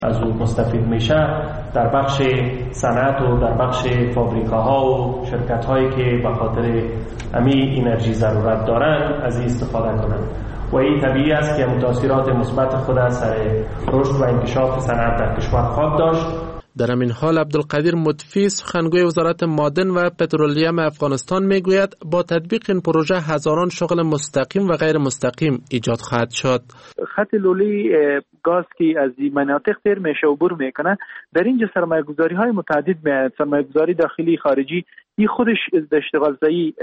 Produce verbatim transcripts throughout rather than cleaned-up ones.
از او مستفید میشه در بخش صنعت و در بخش فابریکاها و شرکت‌هایی که به خاطر امی انرژی ضرورت دارند از این استفاده کنند و این طبیعی است که تاثیرات مثبت خود از سر رشد و انکشاف صنعت در کشور خواهد داشت. در همین حال عبدالقدیر مطفی سخنگوی وزارت معدن و پترولیم افغانستان میگوید با تطبیق این پروژه هزاران شغل مستقیم و غیر مستقیم ایجاد خواهد شد. خط لولی گاز که از این مناطق تیر میشه و عبور میکنه، در اینجا سرمایه‌گذاری های متعدد میاد، سرمایه‌گذاری داخلی خارجی، این خودش از اشتغال زایی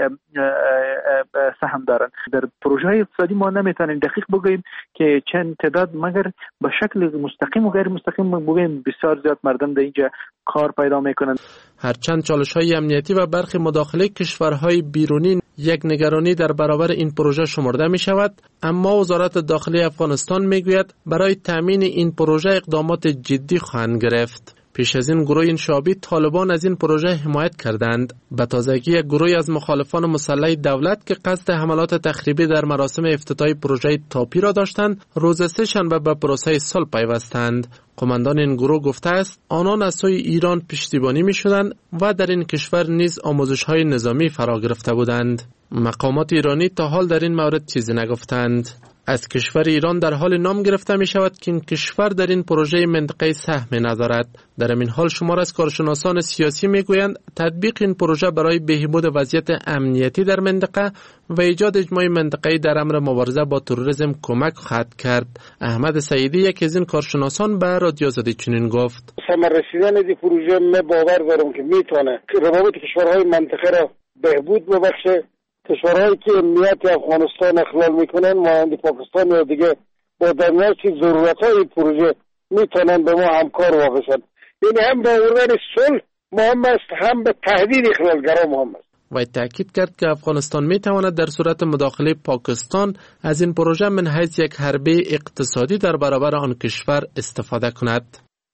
سهم دارن. در پروژه های اقتصادی ما نمیتونیم دقیق بگوییم که چند تعداد، مگر به شکل مستقیم و غیر مستقیم بگوییم بسیار زیاد مردم در اینجا کار پیدا میکنن. هرچند چالش های امنیتی و برخی مداخله کشورهای بیرونی یک نگرانی در برابر این پروژه شمرده می شود، اما وزارت داخلی افغانستان می گوید برای تامین این پروژه اقدامات جدی خواهند گرفت. پیش از این گروه انشابی طالبان از این پروژه حمایت کردند. به تازگی یک گروه از مخالفان مسلح دولت که قصد حملات تخریبی در مراسم افتتاحی پروژه تاپی را داشتند، روز سه شنبه به پروسه صلح پیوستند. قماندان این گروه گفته است آنان از سوی ایران پشتیبانی می شدند و در این کشور نیز آموزش های نظامی فرا گرفته بودند. مقامات ایرانی تا حال در این مورد چیزی نگفتند. از کشور ایران در حال نام گرفته می شود که این کشور در این پروژه منطقه سهم ندارد. در این حال شمار از کارشناسان سیاسی می گویند تطبیق این پروژه برای بهبود وضعیت امنیتی در منطقه و ایجاد اجماع منطقه‌ای در امر مبارزه با تروریسم کمک خواهد کرد. احمد سعیدی یکی از این کارشناسان به رادیو آزادی چنین گفت: ثمر رسیدن این پروژه من باور دارم که میتونه روابط کشورهای منطقه را بهبود ببخشه. کشورهایی که امنیت افغانستان اخلال میکنن مانند پاکستان یا دیگه با دریافت ضرورت‌های پروژه میتونن به ما همکار واقعشن. یعنی هم به آوردن صلح مهم است، هم به تهدید اخلالگرا مهم است. و تأکید کرد که افغانستان میتواند در صورت مداخله پاکستان از این پروژه من حیث یک حربه اقتصادی در برابر آن کشور استفاده کند.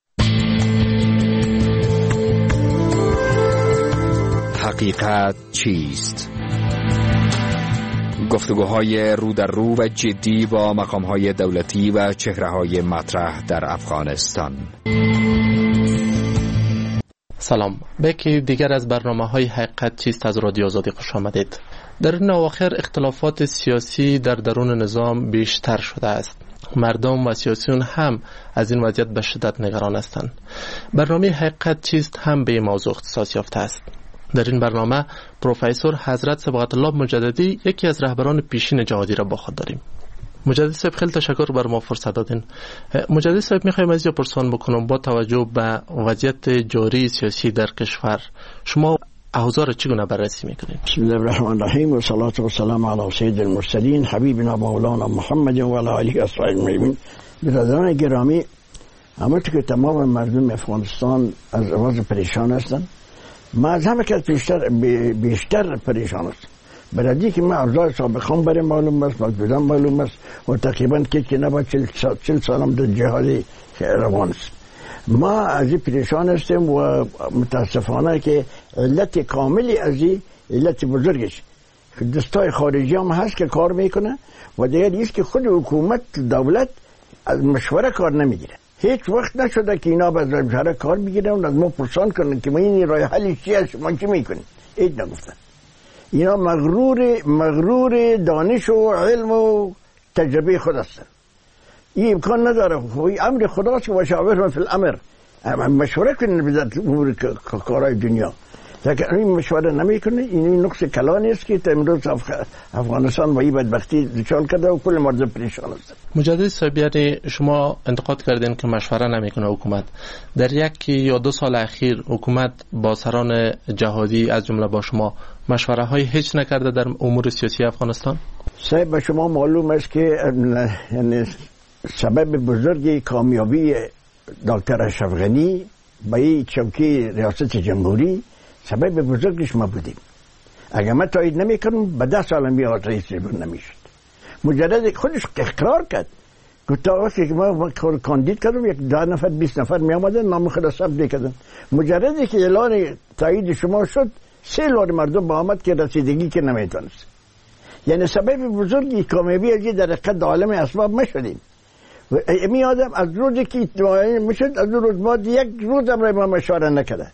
حقیقت چیست؟ گفتگوهای رو در رو و جدی با مقامهای دولتی و چهره‌های مطرح در افغانستان. سلام، به یکی دیگر از برنامه‌های حقیقت چیست از رادیو آزادی خوش آمدید. در این اواخر اختلافات سیاسی در درون نظام بیشتر شده است. مردم و سیاسیون هم از این وضعیت به شدت نگران هستند. برنامه حقیقت چیست هم به این موضوع اختصاص یافته است. در این برنامه پروفسور حضرت صبغت الله مجددی یکی از رهبران پیشین جهادی را با خود داریم. مجددی صاحب خیلی تشکر بر ما فرصت دادین. مجددی صاحب میخوایم از اینجا پرسان بکنم با توجه به وضعیت جاری سیاسی در کشور شما اوضاع را چگونه بررسی میکنید؟ بسم الله الرحمن الرحیم و صلاة و سلام علی سید المرسلین حبیبنا مولانا محمد و علی آله و اصحابه اجمعین. برادران گرامی، همونطور که تمام مردم افغانستان از وضع پریشان هستند، ما از همه کس بیشتر بیشتر پریشان است. برای که من اوضاع سابقان برای معلوم است، موجودان معلوم است و تقریبا که نباید چل سالم در جهادی روان است. ما از این پریشان هستیم و متاسفانه که علت کاملی از این علت بزرگش دستای خارجی هم هست که کار میکنه و دیگر ایست که خود حکومت دولت از مشوره کار نمیگیره. هیچ وقت نشده که اینا باز مشوره کار بگیرن و از ما پرسان کنن که ما این راه حلی چی هست، شما چی میکنید؟ هیچ نگفتن. اینا مغرور مغرور دانش و علم و تجربه خود هستن. این امکان نداره. امر خداست که مشاورهم فی الامر، مشوره کنن به امور کارهای دنیا. لیکن این مشوره نمیکنه. این نقص کلانی است که امروز افغانستان با این بدبختی دچار کرده و کل مردم پریشان است. مجددی صاحب، یعنی شما انتقاد کردین که مشوره نمیکنه حکومت. در یک یا دو سال اخیر حکومت با سران جهادی از جمله با شما مشوره های هیچ نکرده در امور سیاسی افغانستان؟ صاحب به شما معلوم است که یعنی سبب بزرگی کامیابی دکتر اشرف غنی به این چوکی ریاست جمهوری سبب بزرگش ما بودیم. اگر من تایید نمی کنم به ده سال میاد رئیس جمهور نمیشد. مجرد خودش اقرار کرد که تا وقتی که ما کاندید کردم یک ده نفر بیست نفر می آمدن نام خود ثبت کردن. مجردی که اعلان تایید شما شد سه لار مردم با آمد که رسیدگی که نمیتونست. یعنی سبب بزرگی کامیابی از در حقیقت عالم اسباب ما شدیم می آدم از روزی که اتفاقی میشد از روز بعد یک روز هم رای ما مشوره نکرده،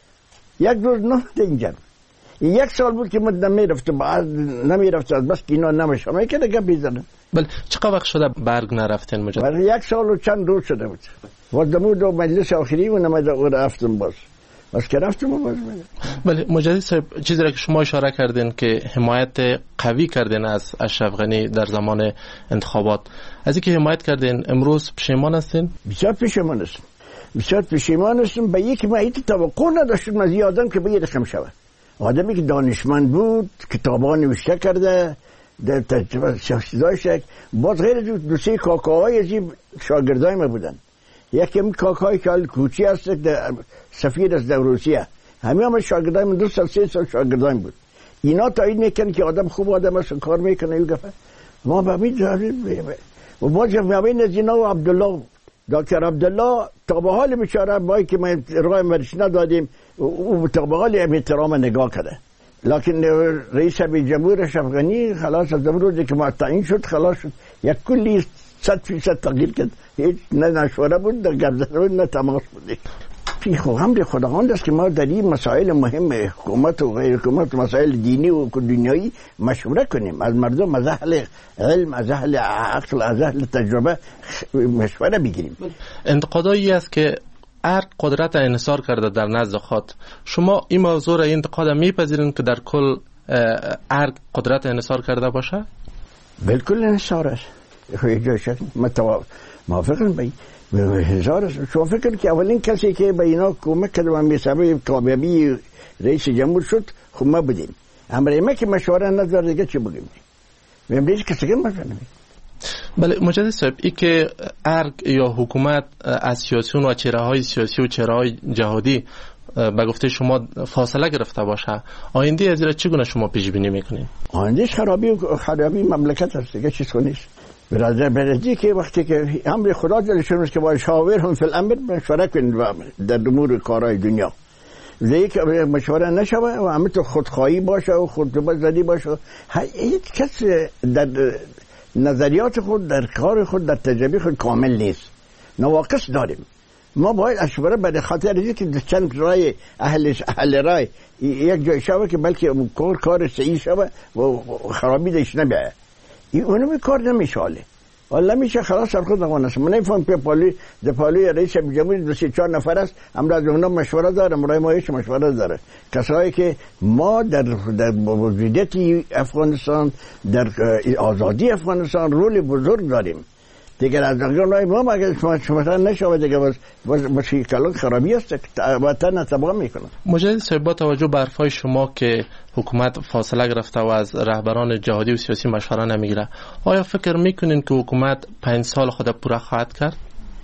یک روز نه اینجا. یک سال بود که من نمیرفت بعد نمیرفت از بس که اینا نمیشم میکنه گپ بیزنه. بله چقدر وقت شده برگ نرفتین مجدد؟ برای یک سال و چند روز شده بود. وردمو دو مجلس آخری و نمید او رفتم باز. بس که رفتم و باز میگم. بله مجدد صاحب چیزی را که شما اشاره کردین که حمایت قوی کردین از اشرف غنی در زمان انتخابات، از اینکه حمایت کردین امروز پشیمان هستین؟ بسیار پشیمان هستم. بسیار پشیمان هستم به یکی من ایت توقع نداشتم از این آدم که به یه رقم شود. آدمی که دانشمند بود، کتابا نوشته کرده، در تجربه شخصی داشته. باز غیر دو سه کاکاهای از این شاگردای ما بودن. یکی هم کاکای که حال کوچی هست سفیر از در روسیه، همه هم شاگردای من دو سال سه سال شاگردای بود. اینا تایید میکنن که آدم خوب آدم است کار میکنه یه گفته ما به همین و باز همین از اینا و عبدالله دکتر عبدالله تا به حال بیچاره بایی که ما رای مرش ندادیم او تا به حال احترام نگاه کرده، لکن رئیس جمهور اشرف غنی خلاص از روزی که ما تعیین شد خلاص شد یک کلی صد فیصد تغییر کرد، هیچ نه نشوره بود در گپ زدن نه تماس بود. فی امر خداوند است که ما در این مسائل مهم حکومت و غیر حکومت مسائل دینی و دنیایی مشوره کنیم، از مردم از اهل علم از اهل عقل از اهل تجربه مشوره بگیریم. انتقادایی است که ارگ قدرت انحصار کرده در نزد خود، شما این موضوع را انتقاد میپذیرین که در کل ارگ قدرت انحصار کرده باشه؟ بالکل انحصار است. خیلی شک موافقم بی هزار است. شما فکر که اولین کسی که به اینا کمک کرد و میسبب کامیابی رئیس جمهور شد خب ما بودیم. امر ما که مشوره نداره دیگه چی بگیم؟ میگم کسی که مشوره نمیده. بله مجدد صاحب ای که ارگ یا حکومت از سیاسیون و چهره های سیاسی و چهره های جهادی به گفته شما فاصله گرفته باشه، آینده از این چگونه شما پیش بینی میکنین؟ آیندهش خرابی و خرابی مملکت است دیگه چیز نیست. برادر برادری که وقتی که امر خدا دلشون است که با شاور هم فی الامر مشوره کنید در امور کارهای دنیا، زی که مشوره نشوه و همه تو خودخواهی باشه و خودزدی باشه، هیچ کس در نظریات خود در کار خود در تجربه خود کامل نیست، نواقص داریم. ما باید اشوره به خاطر اینکه که چند رای اهل اهل رای یک جای شوه که بلکه کار کار صحیح شوه و خرابی داشت نبیه، این اونم کار نمیشاله والا میشه خلاص سر خود نوانست. من نمیفهم که پالی در پالی رئیس جمهور دو سه چهار نفر است، امروز از اونها مشوره داره، امروز ما هیچ مشوره داره. کسایی که ما در در موجودیت افغانستان در آزادی افغانستان رول بزرگ داریم دیگر از اونها ما اگه شما شما نشود دیگه باز باز کلان خرابی است وطن تباه میکنه. مجدد صاحب با توجه به حرفای شما که حکومت فاصله گرفته و از رهبران جهادی و سیاسی مشوره نمیگیره، آیا فکر میکنین که حکومت پنج سال خود پورا خواهد کرد؟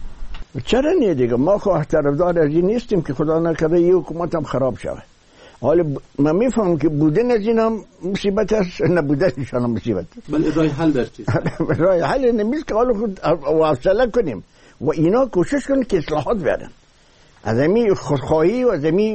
چرا نه دیگه، ما خو طرفدار از این نیستیم که خدا نکنه این حکومت هم خراب شود. حالا من میفهمم که بودن از این هم مصیبت است، نبودنشان هم مصیبت است. بله راه حل در چیست؟ راه حل نمیست که حالا خود حوصله کنیم و اینا کوشش کنیم که اصلاحات بیارن. از امی خودخواهی و از امی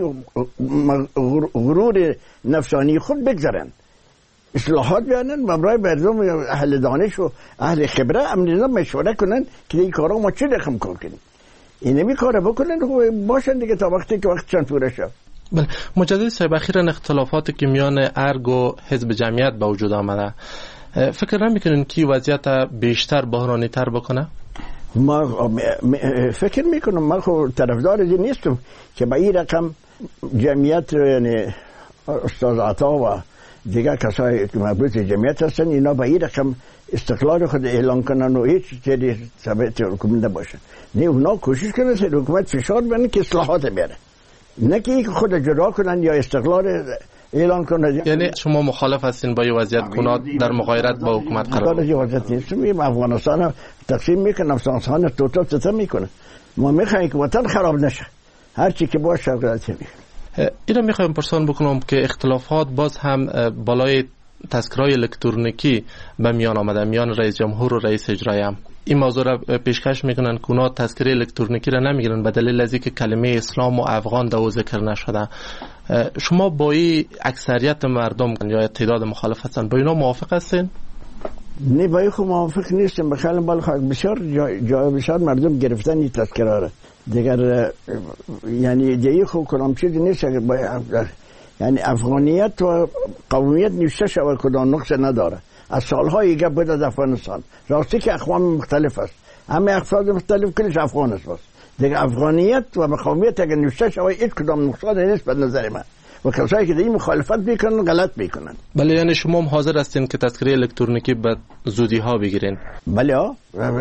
غرور نفسانی خود بگذارن، اصلاحات بیارن و برای مردم اهل دانش و اهل خبره امنیت مشوره کنن که این کارا ما چه رقم کار کنیم. اینمی کارا بکنن و باشن دیگه تا وقتی که وقت چند پوره شد. بله مجدد صاحب اخیراً اختلافاتی که میان ارگ و حزب جمعیت به وجود آمده، فکر نمیکنین که وضعیت بیشتر بحرانی تر بکنه؟ ما فکر میکنم، من خود طرفدار این نیستم که به این رقم جمعیت یعنی استاد عطا و دیگر کسایی که مربوط جمعیت هستن اینا به این رقم استقلال خود اعلان کنن و هیچ چیزی ثابت حکومت نباشه. نه اونا کوشش کنن که حکومت فشار بزنه که اصلاحات بیاره، نه که خود جدا کنن یا استقلال اعلان کنن. یعنی شما مخالف هستین با این وضعیت کنات در مغایرت با حکومت قرار بگیرید؟ وضعیت نیستم. افغانستان تقسیم میکنه، افغانستان توتا توتا میکنه. ما میخوایم که وطن خراب نشه، هر چی که باشه غلطی میکنه. اینا میخوایم پرسان بکنم که اختلافات باز هم بالای تذکرهای الکترونیکی به میان آمده میان رئیس جمهور و رئیس اجرایی هم. این موضوع را پیشکش میکنن که اونا تذکره الکترونیکی را نمیگیرن به دلیل از اینکه کلمه اسلام و افغان دو ذکر نشده. شما با این اکثریت مردم یا تعداد مخالف هستن با اینا موافق هستین؟ نه با خود موافق نیستم. بخیال بالا خواهد بسیار جای بسیار مردم گرفتن این تذکره را دیگر، یعنی دیگه خود کدام چیزی نیست. یعنی افغانیت و قومیت نوشته شود کدام نقص نداره. از سالهای گپ بود از افغانستان، راستی که اقوام مختلف است، همه افراد مختلف کلش افغان است. بس دیگه افغانیت و قومیت اگر نوشته شود هیچ کدام نقصان نیست به نظر من. و کسایی که دیگه مخالفت میکنن غلط میکنن. بله، یعنی شما هم حاضر هستین که تذکره الکترونیکی به زودی ها بگیرین؟ بله ها،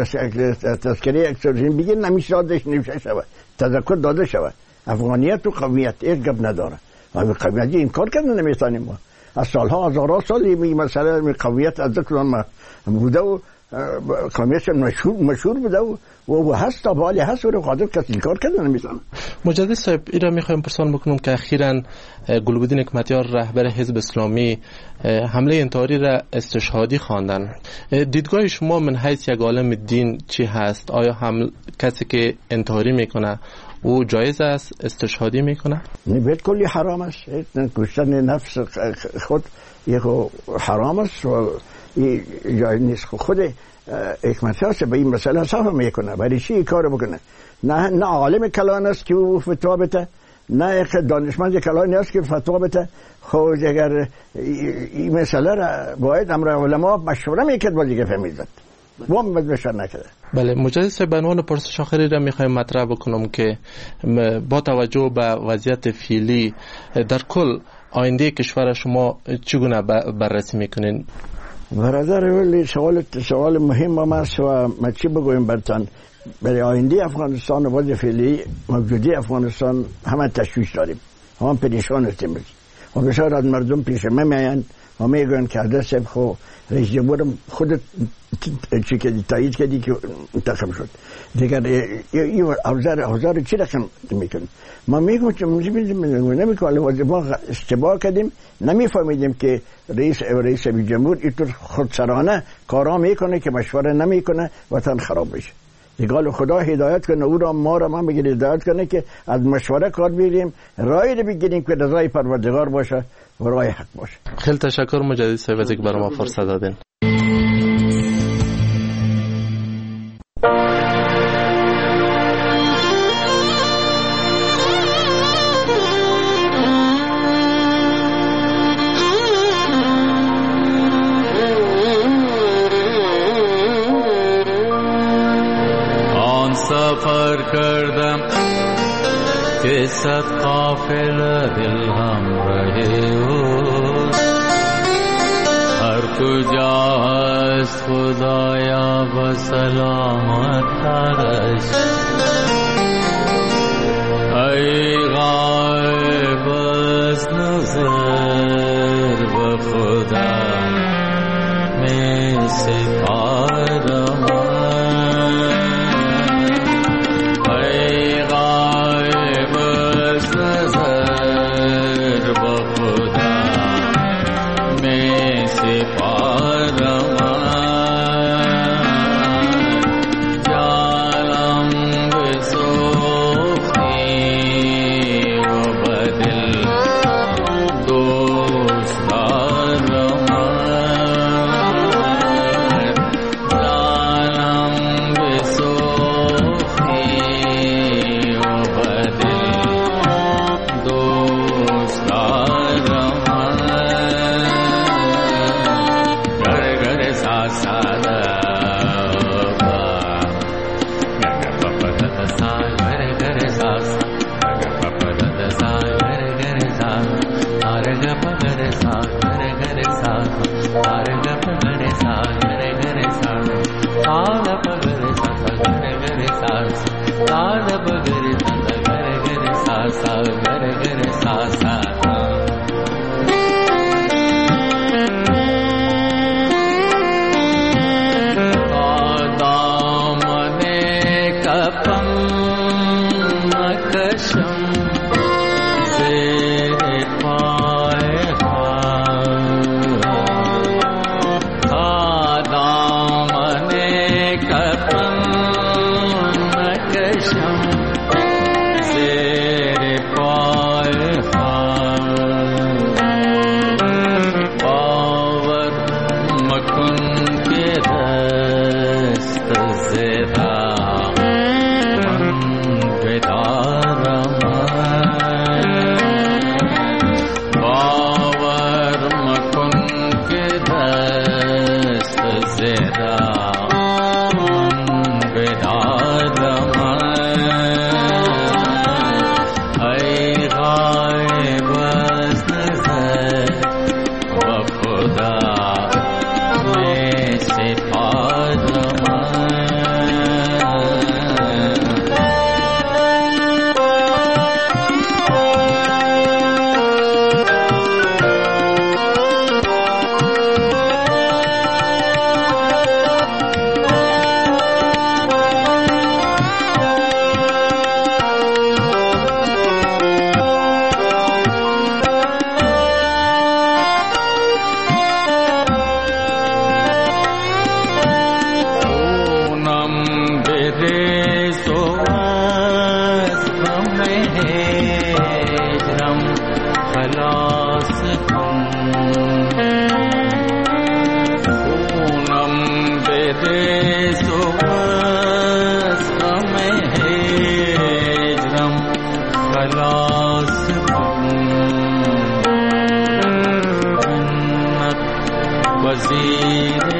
تذکره الکترونیکی بگیرین، نمیشه دادش نوشته شود، تذکر داده شود. افغانیت و قومیت هیچ گپ نداره. ما قومیت این کار کردن نمیتونیم. ما از سالها هزارها سال این مسئله قومیت از ذکر بوده و قومیت مشهور مشهور بوده و و هست تا بالی هست و رو قادر کسی کار کردن نمیتونه. مجدد صاحب، ایرا میخوایم پرسان بکنم که اخیراً گلبدین حکمتیار رهبر حزب اسلامی حمله انتحاری را استشهادی خواندن. دیدگاه شما من حیث یک عالم دین چی هست؟ آیا هم کسی که انتحاری میکنه او جایز است استشهادی میکنه؟ نه، بیت کلی حرام است. کشتن نفس خود یک حرام است و جای نیست. خود حکمتیار به این مسئله صاف میکنه، برای چی کار بکنه؟ نه نه عالم کلان است که او فتوا بده، نه یک دانشمند کلانی است که فتوا بده. خود اگر این مسئله را باید امر علما مشوره میکرد با دیگه فهمیدند، وام بشه نکرده. بله، مجدد صاحب، به عنوان پرسش آخری را میخوایم مطرح بکنم که با توجه به وضعیت فعلی در کل آینده کشور شما چگونه بررسی میکنین؟ برادر ولی سوال سوال مهم است و ما چی بگویم برتان. برای آینده افغانستان و وضع فعلی موجودی افغانستان همه تشویش داریم، همه پریشان هستیم و بسیار از مردم پیش ما میآیند و میگویند که حضرت صاحب خو رئیس جمهور خود چی که تایید کردی که انتخاب شد، دیگر این اوزار اوزار چی رقم میکنه؟ ما میگم که نمیکنه ما اشتباه کردیم، نمیفهمیدیم که رئیس رئیس جمهور اینطور خودسرانه کارا میکنه که مشوره نمیکنه وطن خراب بشه. دیگه خدا هدایت کنه او را، ما را ما بگیر هدایت کنه که از مشوره کار بگیریم، راهی رو بگیریم که رضای پروردگار باشه و راه حق باشه. خیلی تشکر مجدد صاحب از اینکه برای ما فرصت دادین. سفر کردم که صد قافله دل همراه اوست، هر کجا هست خدایا به سلامت ترش. ای غایب از نظر به خدا می سپارم، هجرم خلاص کن خونم بده تو از غم هجرم خلاص کن منت وزیر